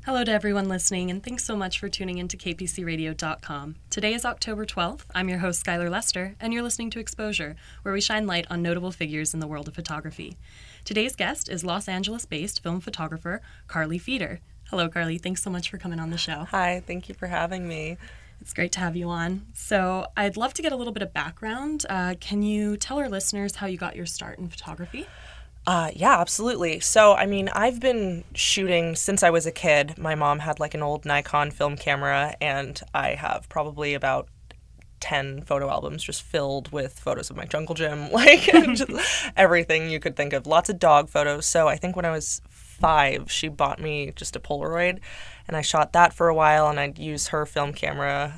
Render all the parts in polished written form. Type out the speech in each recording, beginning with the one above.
Hello to everyone listening, and thanks so much for tuning in to kpcradio.com. Today is October 12th. I'm your host, Skylar Lester, and you're listening to Exposure, where we shine light on notable figures in the world of photography. Today's guest is Los Angeles-based film photographer Carly Fieder. Hello, Carly. Thanks so much for coming on the show. Hi, thank you for having me. It's great to have you on. So I'd love to get a little bit of background. Can you tell our listeners how you got your start in photography? Yeah, absolutely. So, I've been shooting since I was a kid. My mom had like an old Nikon film camera, and I have probably about 10 photo albums just filled with photos of my jungle gym, just everything you could think of. Lots of dog photos. So I think when I was 5, she bought me just a Polaroid, and I shot that for a while, and I'd use her film camera.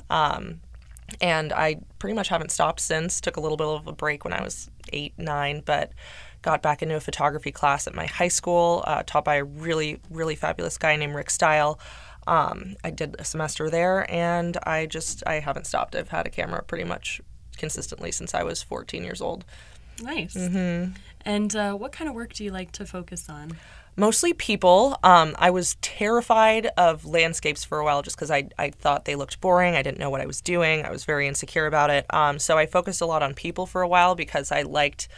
And I pretty much haven't stopped since. Took a little bit of a break when I was 8, 9, but got back into a photography class at my high school, taught by a really, really fabulous guy named Rick Style. I did a semester there, and I haven't stopped. I've had a camera pretty much consistently since I was 14 years old. Nice. Mm-hmm. And what kind of work do you like to focus on? Mostly people. I was terrified of landscapes for a while just because I thought they looked boring. I didn't know what I was doing. I was very insecure about it. So I focused a lot on people for a while because I liked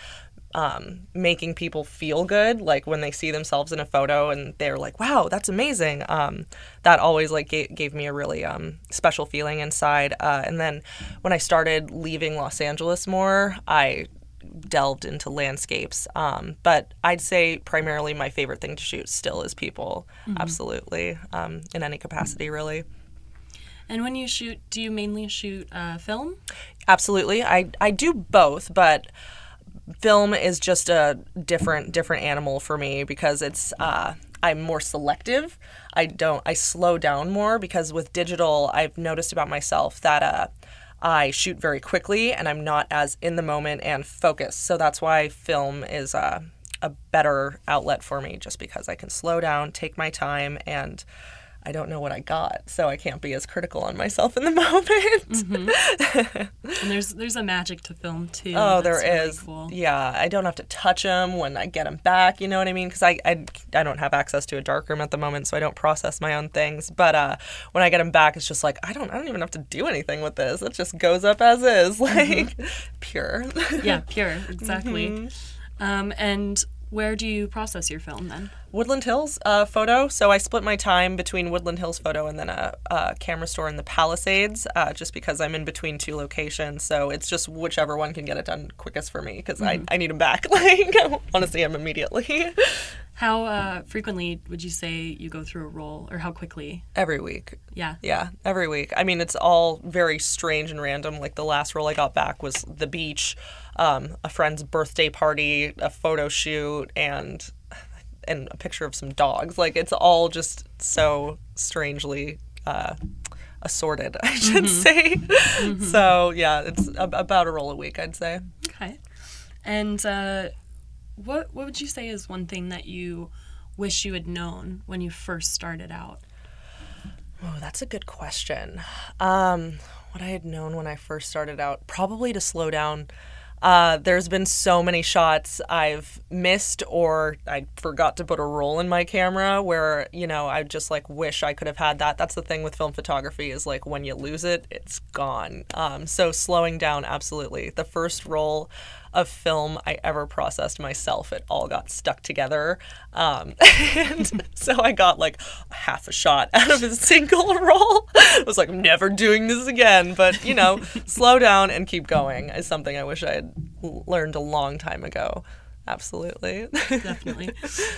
making people feel good, like when they see themselves in a photo and they're like, wow, that's amazing. That always gave me a really special feeling inside. And then when I started leaving Los Angeles more, I delved into landscapes. But I'd say primarily my favorite thing to shoot still is people. Mm-hmm. Absolutely. In any capacity, really. And when you shoot, do you mainly shoot film? Absolutely. I do both, but film is just a different animal for me because it's I'm more selective. I slow down more because with digital, I've noticed about myself that I shoot very quickly and I'm not as in the moment and focused. So that's why film is a better outlet for me, just because I can slow down, take my time, and I don't know what I got, so I can't be as critical on myself in the moment. Mm-hmm. And there's a magic to film too. Oh, that's there really is. Cool. Yeah, I don't have to touch them when I get them back. You know what I mean? Because I don't have access to a darkroom at the moment, so I don't process my own things. But when I get them back, it's just like I don't even have to do anything with this. It just goes up as is, like pure. Yeah, pure, exactly. Mm-hmm. And where do you process your film then? Woodland Hills photo. So I split my time between Woodland Hills photo and then a camera store in the Palisades, just because I'm in between 2 locations. So it's just whichever one can get it done quickest for me because I need them back. Like, I want to see them immediately. How frequently would you say you go through a roll, or how quickly? Every week. Yeah. Yeah, every week. I mean, it's all very strange and random. Like the last roll I got back was the beach, a friend's birthday party, a photo shoot, and a picture of some dogs. Like, it's all just so strangely assorted, I should say. Mm-hmm. So, yeah, it's about a roll a week, I'd say. Okay. And what would you say is one thing that you wish you had known when you first started out? Oh, that's a good question. What I had known when I first started out, probably to slow down. There's been so many shots I've missed or I forgot to put a roll in my camera where, I just wish I could have had that. That's the thing with film photography is when you lose it, it's gone. So slowing down, absolutely. The first roll of film I ever processed myself, it all got stuck together. And so I got half a shot out of a single roll. I was like, I'm never doing this again. But, slow down and keep going is something I wish I had learned a long time ago. Absolutely. Definitely.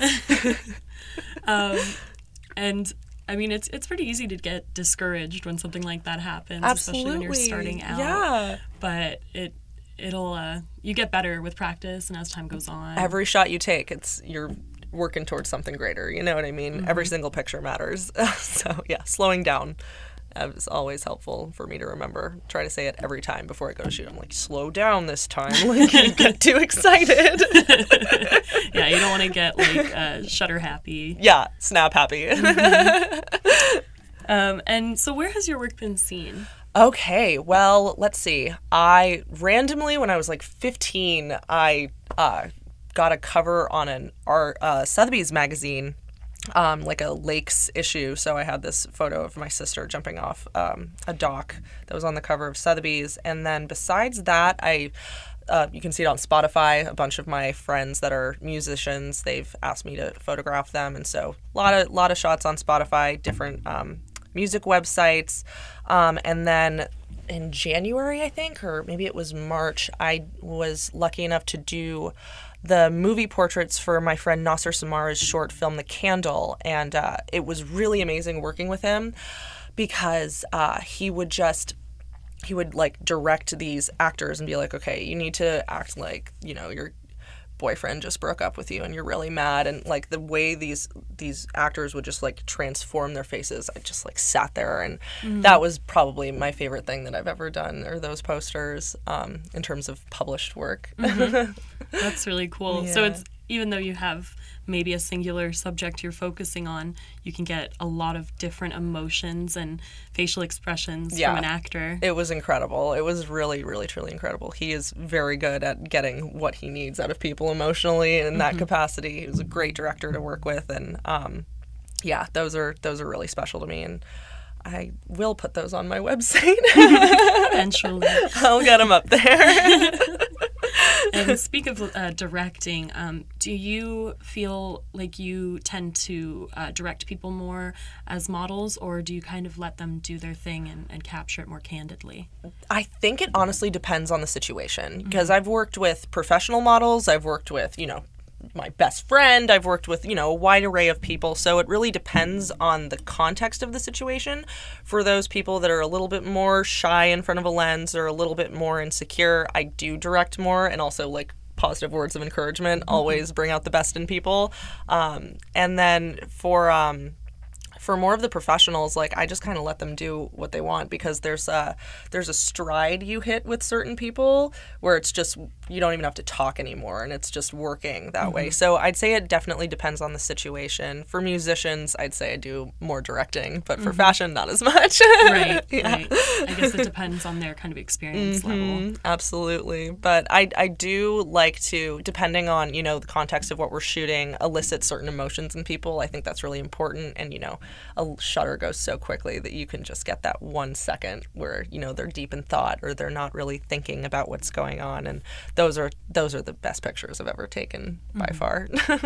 And I mean, it's pretty easy to get discouraged when something like that happens, Absolutely. Especially when you're starting out. Yeah. But it'll you get better with practice and as time goes on. Every shot you take, you're working towards something greater. You know what I mean? Mm-hmm. Every single picture matters. So yeah, slowing down is always helpful for me to remember. Try to say it every time before I go to shoot. I'm like, slow down this time. You get too excited. Yeah, you don't want to get shutter happy. Yeah, snap happy. Mm-hmm. And so where has your work been seen? Okay, well, let's see. I randomly, when I was 15, I got a cover on an Sotheby's magazine like a lakes issue. So I had this photo of my sister jumping off a dock that was on the cover of Sotheby's. And then besides that, you can see it on Spotify. A bunch of my friends that are musicians, they've asked me to photograph them. And so a lot of shots on Spotify, different music websites. And then in January, I think, or maybe it was March, I was lucky enough to do the movie portraits for my friend Nasser Samara's short film, The Candle. And it was really amazing working with him because he would like direct these actors and be like, okay, you need to act like, your boyfriend just broke up with you and you're really mad. And like the way these actors would just like transform their faces, I just like sat there, and that was probably my favorite thing that I've ever done, or those posters, in terms of published work. That's really cool. Yeah. So it's, even though you have maybe a singular subject you're focusing on, you can get a lot of different emotions and facial expressions from an actor. It was incredible. It was really, really, truly incredible. He is very good at getting what he needs out of people emotionally in that capacity. He was a great director to work with, and those are really special to me, and I will put those on my website. Eventually. I'll get them up there. And speak of directing, do you feel like you tend to direct people more as models, or do you kind of let them do their thing and capture it more candidly? I think it honestly depends on the situation, because I've worked with professional models, I've worked with, my best friend, I've worked with, a wide array of people. So it really depends on the context of the situation. For those people that are a little bit more shy in front of a lens or a little bit more insecure, I do direct more, and also like positive words of encouragement always bring out the best in people. And then for more of the professionals, like I just kind of let them do what they want, because there's a stride you hit with certain people where it's just, you don't even have to talk anymore, and it's just working that way. So I'd say it definitely depends on the situation. For musicians, I'd say I do more directing, but for fashion, not as much. Right. I guess it depends on their kind of experience level. Absolutely. But I do like to, depending on, the context of what we're shooting, elicit certain emotions in people. I think that's really important. And, a shutter goes so quickly that you can just get that 1 second where, they're deep in thought, or they're not really thinking about what's going on. And those are the best pictures I've ever taken by far.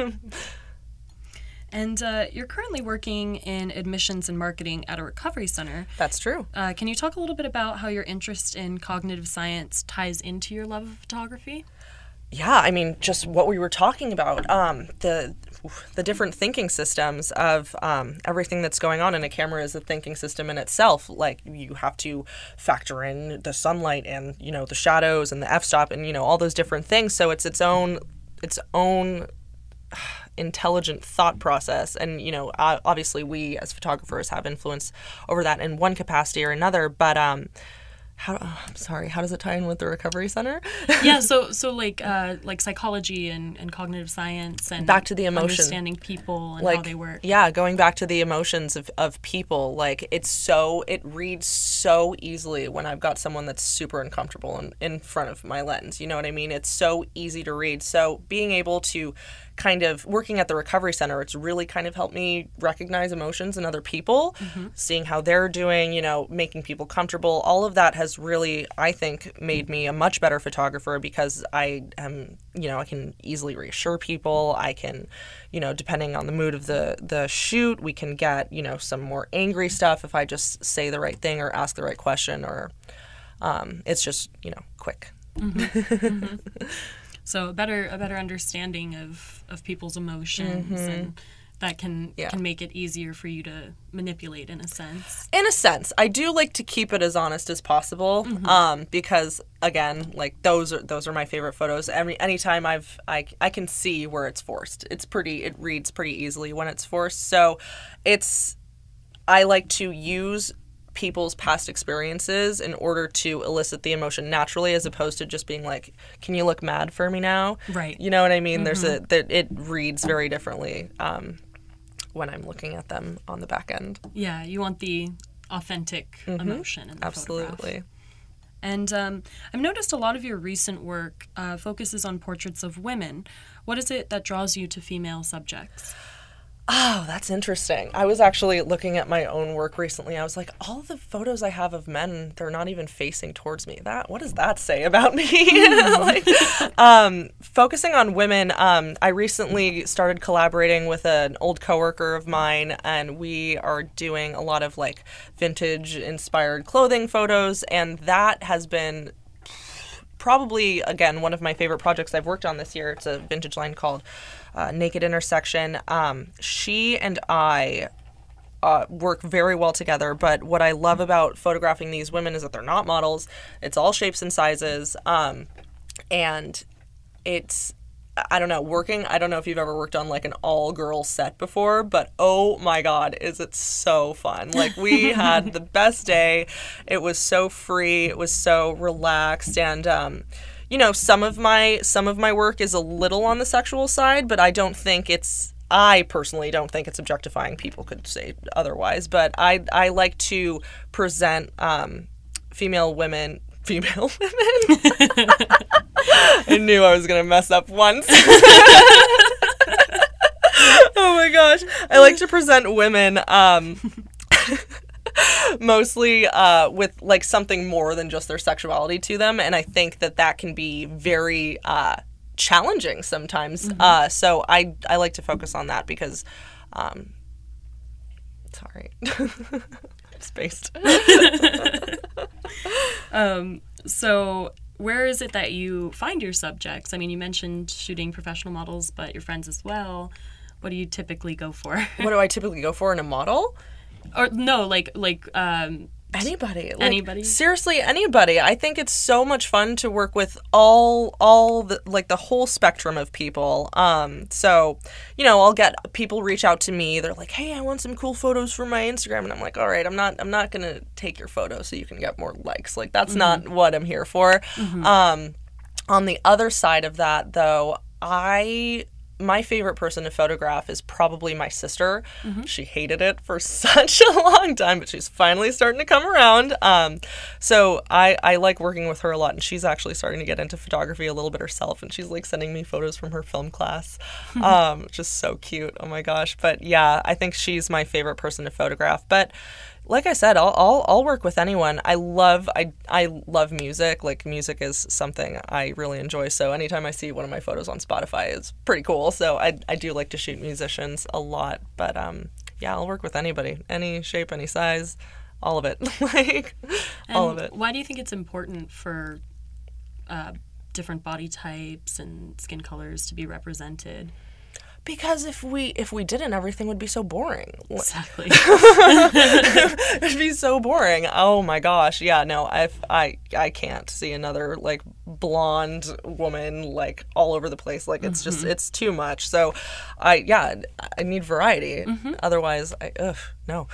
And you're currently working in admissions and marketing at a recovery center. That's true. Can you talk a little bit about how your interest in cognitive science ties into your love of photography? Yeah, I mean, just what we were talking about, the different thinking systems of everything that's going on in a camera is a thinking system in itself. Like, you have to factor in the sunlight and, the shadows and the f-stop and, all those different things. So it's its own intelligent thought process. And, obviously we as photographers have influence over that in one capacity or another. But how does it tie in with the recovery center? Yeah, so like psychology and cognitive science, and back to the emotion, understanding people and how they work. Yeah, going back to the emotions of people. Like, it reads so easily when I've got someone that's super uncomfortable in front of my lens. You know what I mean? It's so easy to read. So being able to kind of working at the recovery center, it's really kind of helped me recognize emotions in other people, seeing how they're doing, making people comfortable. All of that has really, I think, made me a much better photographer, because I am, I can easily reassure people. I can, depending on the mood of the shoot, we can get, some more angry stuff if I just say the right thing or ask the right question, or it's just, quick. So a better understanding of people's emotions, and that can make it easier for you to manipulate in a sense. In a sense. I do like to keep it as honest as possible, because again, like those are my favorite photos. Anytime I can see where it's forced. It reads pretty easily when it's forced. So I like to use people's past experiences in order to elicit the emotion naturally, as opposed to just being like, can you look mad for me now? Right. You know what I mean? It reads very differently when I'm looking at them on the back end. Yeah, you want the authentic emotion in the Absolutely. photograph. And I've noticed a lot of your recent work focuses on portraits of women. What is it that draws you to female subjects? Oh, that's interesting. I was actually looking at my own work recently. I was like, all the photos I have of men, they're not even facing towards me. What does that say about me? Like, focusing on women, I recently started collaborating with an old coworker of mine, and we are doing a lot of like vintage inspired clothing photos, and that has been probably, again, one of my favorite projects I've worked on this year. It's a vintage line called Naked Intersection. She and I work very well together, but what I love about photographing these women is that they're not models. It's all shapes and sizes, and it's, I don't know, I don't know if you've ever worked on like an all-girl set before, but oh my God, is it so fun. Like, we had the best day. It was so free. It was so relaxed, and you know, some of my work is a little on the sexual side, but I personally don't think it's objectifying. People could say otherwise, but I like to present female women. I knew I was gonna mess up once. Oh my gosh. I like to present women mostly with like something more than just their sexuality to them, and I think that can be very challenging sometimes. So I like to focus on that because sorry. Spaced. So where is it that you find your subjects? I mean, you mentioned shooting professional models, but your friends as well. What do you typically go for? What do I typically go for in a model? Or no, anybody. Like, anybody? Seriously, anybody. I think it's so much fun to work with all the, like, the whole spectrum of people. So, you know, I'll get people reach out to me. They're like, "Hey, I want some cool photos for my Instagram." And I'm like, "All right, I'm not going to take your photo so you can get more likes. Like, that's not what I'm here for." On the other side of that, though, my favorite person to photograph is probably my sister. She hated it for such a long time, but she's finally starting to come around. So I like working with her a lot, and she's actually starting to get into photography a little bit herself, and she's like sending me photos from her film class, which is so cute. Oh my gosh. But yeah, I think she's my favorite person to photograph. But like I said, I'll work with anyone. I love music. Like, music is something I really enjoy. So anytime I see one of my photos on Spotify, it's pretty cool. So I do like to shoot musicians a lot. But yeah, I'll work with anybody, any shape, any size, all of it. All of it. Why do you think it's important for different body types and skin colors to be represented? Because if we didn't, everything would be so boring. Exactly. It'd be so boring. Oh my gosh. Yeah, no, I can't see another like blonde woman like all over the place. Like, it's just, it's too much. So I need variety. Otherwise, no.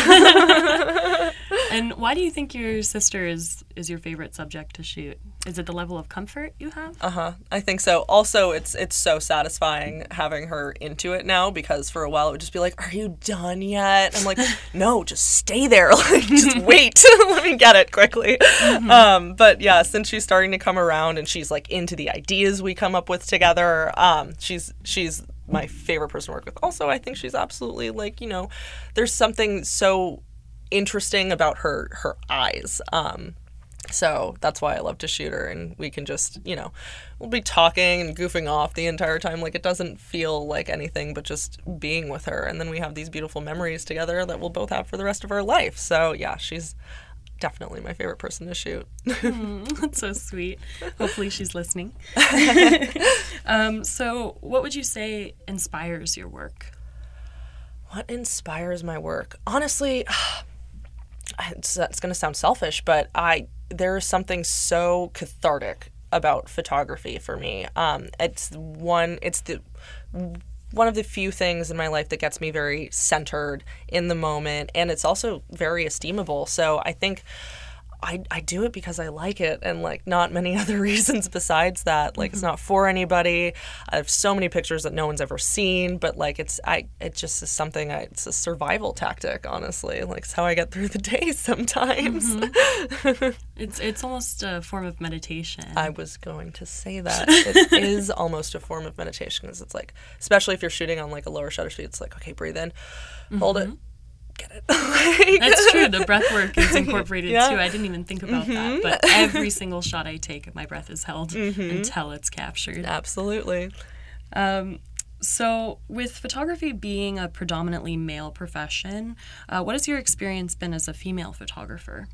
And why do you think your sister is your favorite subject to shoot? Is it the level of comfort you have? I think so. Also, it's so satisfying having her into it now, because for a while it would just be like, "Are you done yet?" I'm like, "No, just stay there. Like, just wait. Let me get it quickly." But yeah, since she's starting to come around and she's like into the ideas we come up with together, she's my favorite person to work with. Also, I think she's absolutely, like, you know, there's something so interesting about her eyes. So that's why I love to shoot her, and we can just, you know, we'll be talking and goofing off the entire time. Like, it doesn't feel like anything but just being with her, and then we have these beautiful memories together that we'll both have for the rest of our life. So yeah, she's definitely my favorite person to shoot. That's so sweet. Hopefully she's listening. So what would you say inspires your work? What inspires my work? Honestly, it's going to sound selfish, but there's something so cathartic about photography for me. It's one of the few things in my life that gets me very centered in the moment, and it's also very esteemable. So I think I do it because I like it, and like not many other reasons besides that. Like, it's not for anybody. I have so many pictures that no one's ever seen, but like it just is something. It's a survival tactic, honestly. Like, it's how I get through the day sometimes. It's almost a form of meditation. I was going to say that it is almost a form of meditation, because it's like, especially if you're shooting on like a lower shutter speed, it's like, okay, breathe in, hold it. Get it. That's true. The breath work is incorporated too. I didn't even think about that. But every single shot I take, my breath is held until it's captured. Absolutely. So with photography being a predominantly male profession, what has your experience been as a female photographer?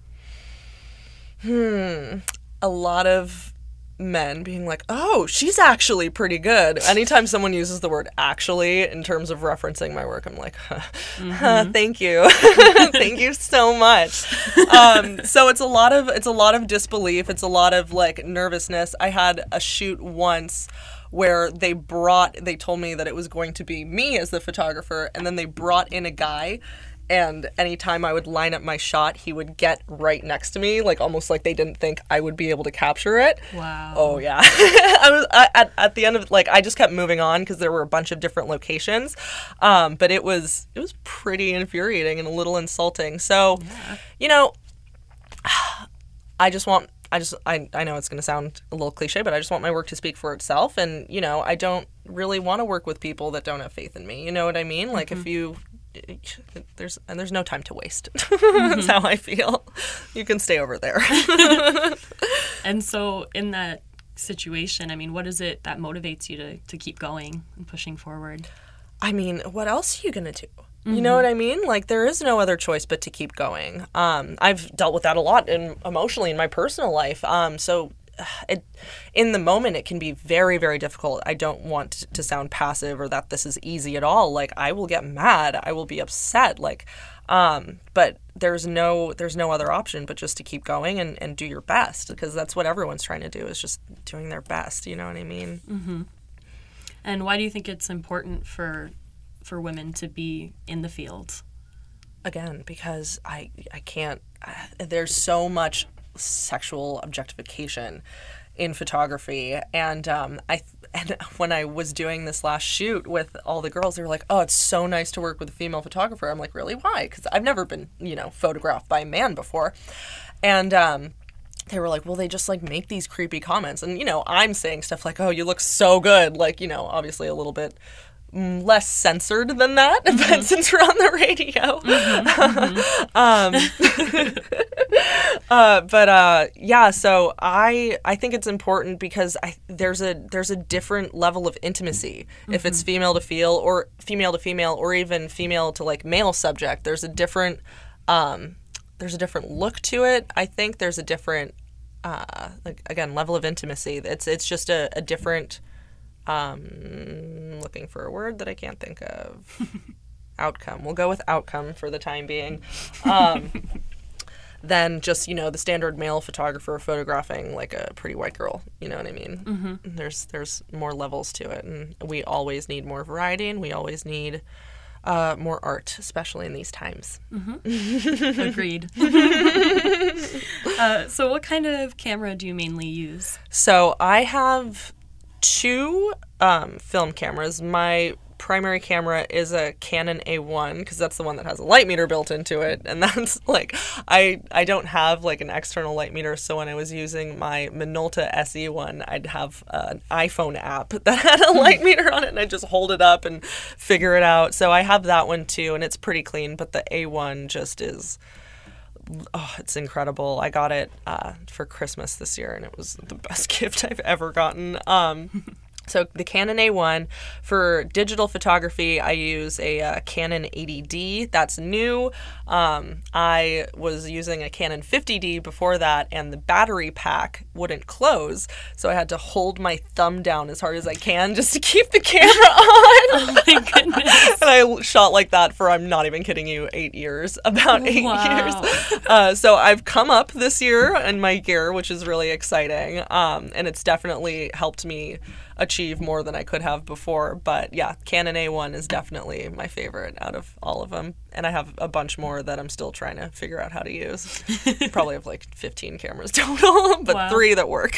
A lot of men being like, oh, she's actually pretty good. Anytime someone uses the word actually in terms of referencing my work, I'm like, thank you. Thank you so much. So it's a lot of disbelief. It's a lot of like nervousness. I had a shoot once where they told me that it was going to be me as the photographer, and then they brought in a guy. And anytime I would line up my shot, he would get right next to me, like almost like they didn't think I would be able to capture it. Wow. Oh, yeah. At the end of, like, I just kept moving on because there were a bunch of different locations. But it was pretty infuriating and a little insulting. So, you know, I know it's going to sound a little cliche, but I just want my work to speak for itself. And, you know, I don't really want to work with people that don't have faith in me. You know what I mean? Like, if you... There's no time to waste. That's how I feel. You can stay over there. And so in that situation, I mean, what is it that motivates you to keep going and pushing forward? I mean, what else are you gonna do? You know what I mean? Like, there is no other choice but to keep going. I've dealt with that a lot emotionally in my personal life. So in the moment, it can be very, very difficult. I don't want to sound passive or that this is easy at all. Like, I will get mad. I will be upset. Like, but there's no other option but just to keep going and do your best, because that's what everyone's trying to do, is just doing their best. You know what I mean? Mm-hmm. And why do you think it's important for women to be in the field? Again, because I can't. There's so much sexual objectification in photography, and when I was doing this last shoot with all the girls, they were like, oh, it's so nice to work with a female photographer. I'm like, really? Why? Because I've never been, photographed by a man before. And they were like, well, they just like make these creepy comments, and I'm saying stuff like, oh, you look so good, like, obviously a little bit less censored than that, but since we're on the radio. So I think it's important because there's a different level of intimacy if it's female to female, or even female to like male subject. There's a different look to it. I think there's a different level of intimacy. It's just a different looking for a word that I can't think of. Outcome. We'll go with outcome for the time being. Than just, the standard male photographer photographing like a pretty white girl. You know what I mean? Mm-hmm. There's more levels to it, and we always need more variety, and we always need more art, especially in these times. Mm-hmm. Agreed. So what kind of camera do you mainly use? So I have 2 film cameras. My primary camera is a Canon A1 because that's the one that has a light meter built into it, and that's like I don't have like an external light meter, so when I was using my Minolta SE one, I'd have an iPhone app that had a light meter on it, and I'd just hold it up and figure it out. So I have that one too, and it's pretty clean, but the A1 just is... Oh, it's incredible. I got it for Christmas this year, and it was the best gift I've ever gotten. So the Canon A1. For digital photography, I use a Canon 80D. That's new. I was using a Canon 50D before that, and the battery pack wouldn't close, so I had to hold my thumb down as hard as I can just to keep the camera on. Oh my goodness. And I shot like that for, I'm not even kidding you, 8 years. About 8 years. So I've come up this year in my gear, which is really exciting. And it's definitely helped me achieve more than I could have before. But yeah, Canon A1 is definitely my favorite out of all of them. And I have a bunch more that I'm still trying to figure out how to use. Probably have like 15 cameras total, but 3 that work.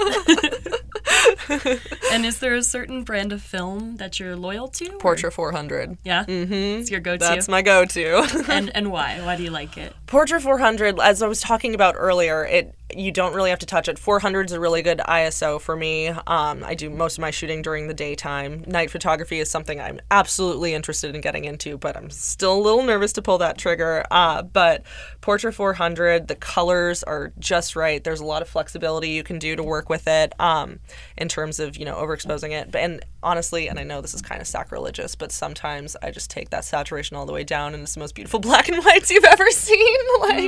And is there a certain brand of film that you're loyal to? Portra 400. Yeah? Mm-hmm. It's your go-to? That's my go-to. And why? Why do you like it? Portra 400, as I was talking about earlier, you don't really have to touch it. 400 is a really good ISO for me. I do most of my shooting during the daytime. Night photography is something I'm absolutely interested in getting into, but I'm still a little nervous to pull that trigger. But Portra 400, the colors are just right. There's a lot of flexibility you can do to work with it in terms of, overexposing it. And honestly, and I know this is kind of sacrilegious, but sometimes I just take that saturation all the way down and it's the most beautiful black and whites you've ever seen.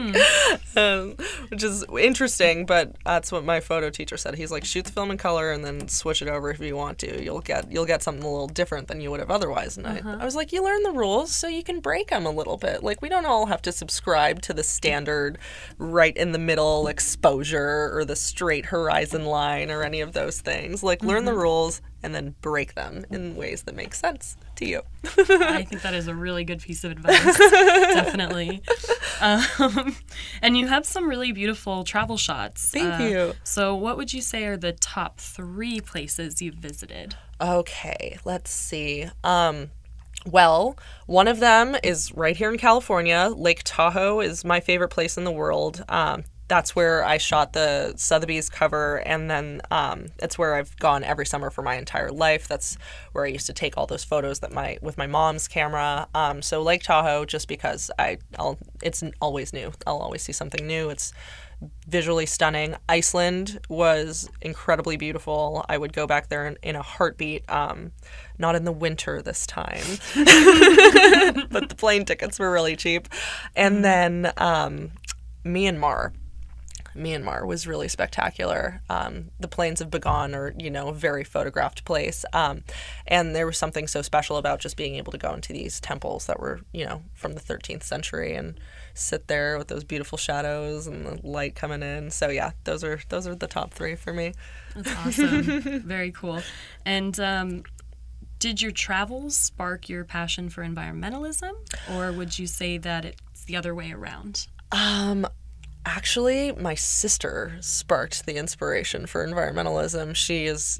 Which is interesting, but that's what my photo teacher said. He's like, shoot the film in color and then switch it over if you want to. You'll get something a little different than you would have otherwise. And I was like, you learn the rules so you can break them a little bit. Like, we don't all have to subscribe to the standard right in the middle exposure or the straight horizon line or any of those things. Like, learn the rules and then break them in ways that make sense to you. I think that is a really good piece of advice. Definitely. And you have some really beautiful travel shots. Thank you. So what would you say are the top 3 places you've visited? Okay, let's see. Well, one of them is right here in California. Lake Tahoe is my favorite place in the world. That's where I shot the Sotheby's cover, and then it's where I've gone every summer for my entire life. That's where I used to take all those photos with my mom's camera. So Lake Tahoe, just because it's always new. I'll always see something new. It's visually stunning. Iceland was incredibly beautiful. I would go back there in a heartbeat. Not in the winter this time, but the plane tickets were really cheap. And then Myanmar. Myanmar was really spectacular. The Plains of Bagan are, a very photographed place. And there was something so special about just being able to go into these temples that were, from the 13th century and sit there with those beautiful shadows and the light coming in. So yeah, those are the top 3 for me. That's awesome. Very cool. And did your travels spark your passion for environmentalism, or would you say that it's the other way around? Actually, my sister sparked the inspiration for environmentalism. She is,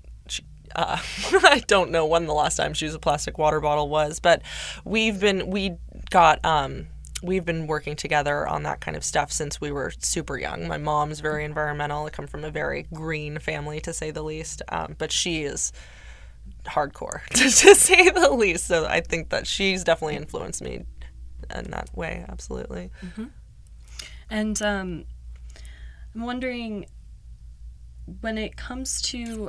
I don't know when the last time she used a plastic water bottle was, but we've been working together on that kind of stuff since we were super young. My mom's very environmental. I come from a very green family, to say the least, but she is hardcore, to say the least. So I think that she's definitely influenced me in that way, absolutely. Mm-hmm. And I'm wondering, when it comes to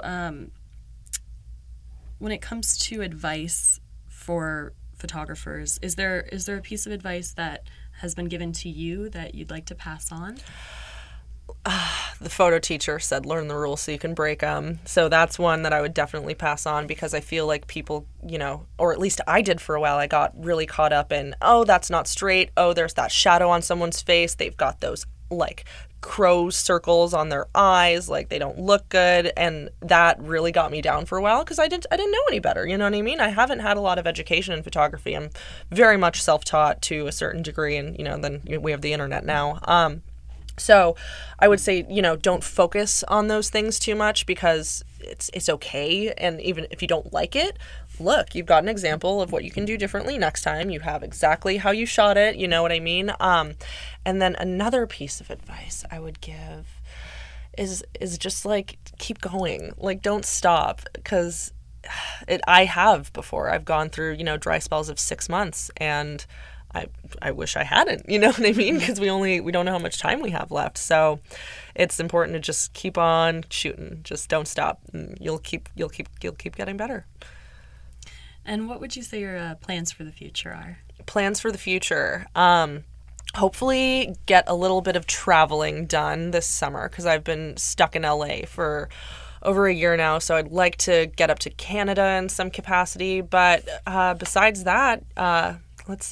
advice for photographers, is there a piece of advice that has been given to you that you'd like to pass on? The photo teacher said, learn the rules so you can break them. So that's one that I would definitely pass on, because I feel like people, or at least I did for a while, I got really caught up in, oh, that's not straight. Oh, there's that shadow on someone's face. They've got those like crow circles on their eyes, like they don't look good. And that really got me down for a while, because I didn't know any better. You know what I mean? I haven't had a lot of education in photography. I'm very much self-taught to a certain degree. And, then we have the internet now. So I would say, don't focus on those things too much, because it's okay. And even if you don't like it, look, you've got an example of what you can do differently next time. You have exactly how you shot it. You know what I mean? And then another piece of advice I would give is just like, keep going. Like, don't stop, because I have before. I've gone through, dry spells of 6 months, and I wish I hadn't, you know what I mean? Because we don't know how much time we have left. So it's important to just keep on shooting. Just don't stop. And you'll keep getting better. And what would you say your plans for the future are? Plans for the future. Hopefully get a little bit of traveling done this summer, because I've been stuck in LA for over a year now. So I'd like to get up to Canada in some capacity. But besides that, let's see.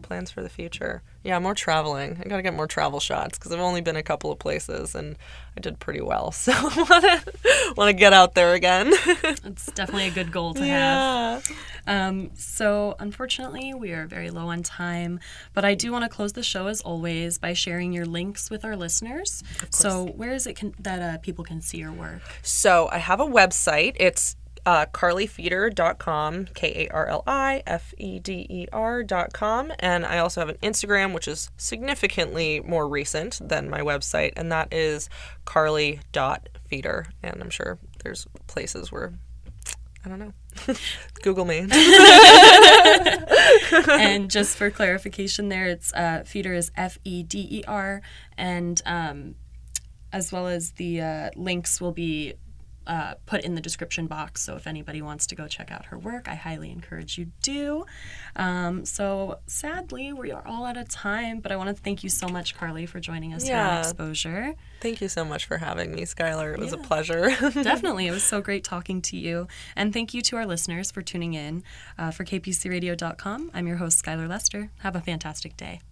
plans for the future. Yeah, more traveling. I gotta get more travel shots because I've only been a couple of places and I did pretty well. So I want to get out there again. It's definitely a good goal to have. So unfortunately, we are very low on time, but I do want to close the show as always by sharing your links with our listeners. So where is it that people can see your work? So I have a website. It's carlyfeder.com, KarliFeder.com, and I also have an Instagram, which is significantly more recent than my website, and that is carly.feder, and I'm sure there's places where, I don't know, Google me. And just for clarification there, it's Feder is Feder, and as well as the links will be put in the description box, so if anybody wants to go check out her work, I highly encourage you do. So sadly, we are all out of time, but I want to thank you so much, Carly, for joining us here on Exposure. Thank you so much for having me, Skylar. It was a pleasure. Definitely. It was so great talking to you. And thank you to our listeners for tuning in. For KPCRadio.com, I'm your host, Skylar Lester. Have a fantastic day.